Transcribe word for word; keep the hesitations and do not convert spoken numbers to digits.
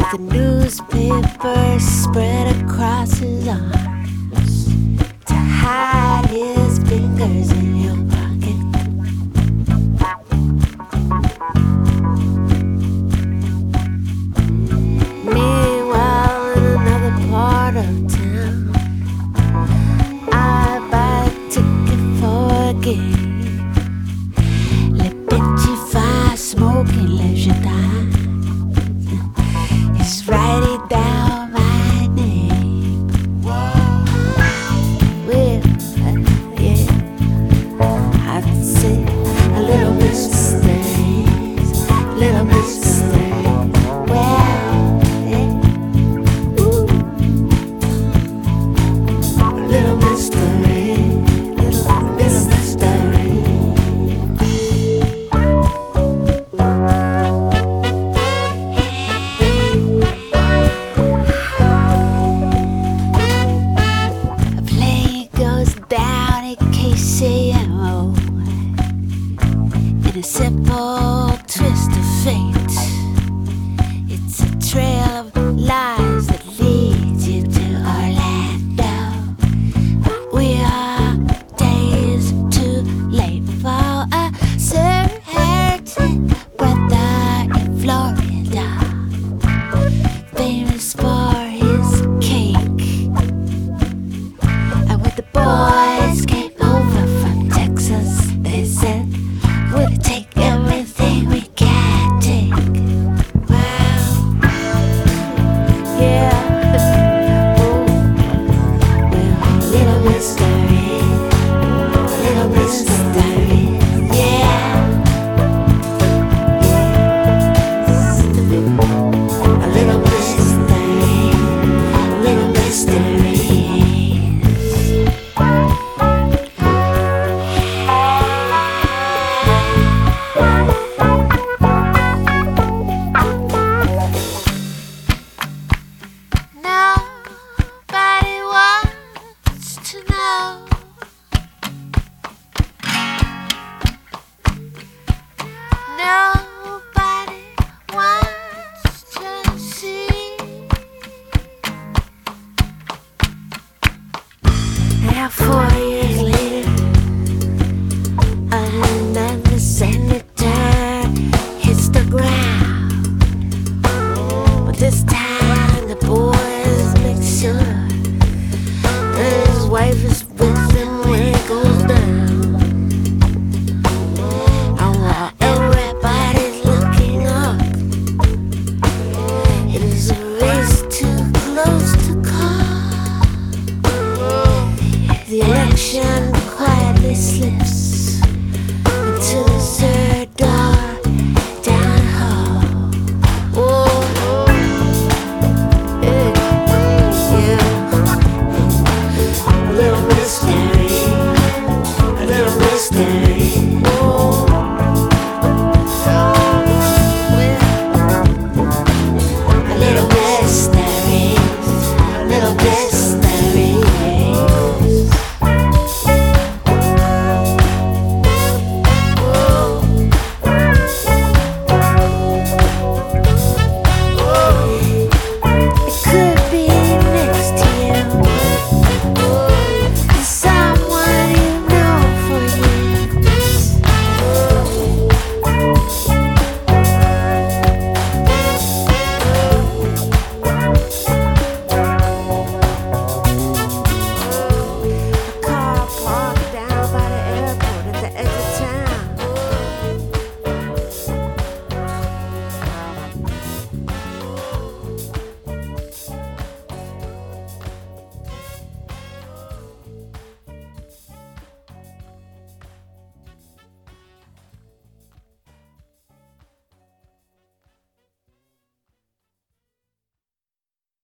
with a newspaper spread across his arms to hide his fingers in your pocket. Meanwhile, in another part of town, I buy a ticket for a game. Le petit fire smoking leisure time. He's writing down my name. Well, uh, yeah, I'd say a little mystery, little mystery. Well, yeah, ooh, little mystery, little mystery. A plane goes down in K C M O in a simple twist of fate. It's a trail of lies that leads you to Orlando. But we are days too late for a certain weather in Florida, famous for his cake. And when the boys came over from Texas, they said, we'll take everything we can take. Wow, yeah, oh, well, little mystery, little mystery, yeah, yes, a little mystery, little mysteries. Nobody wants to know. Nobody wants to see. Now four years later, and then the senator hits the ground. But this time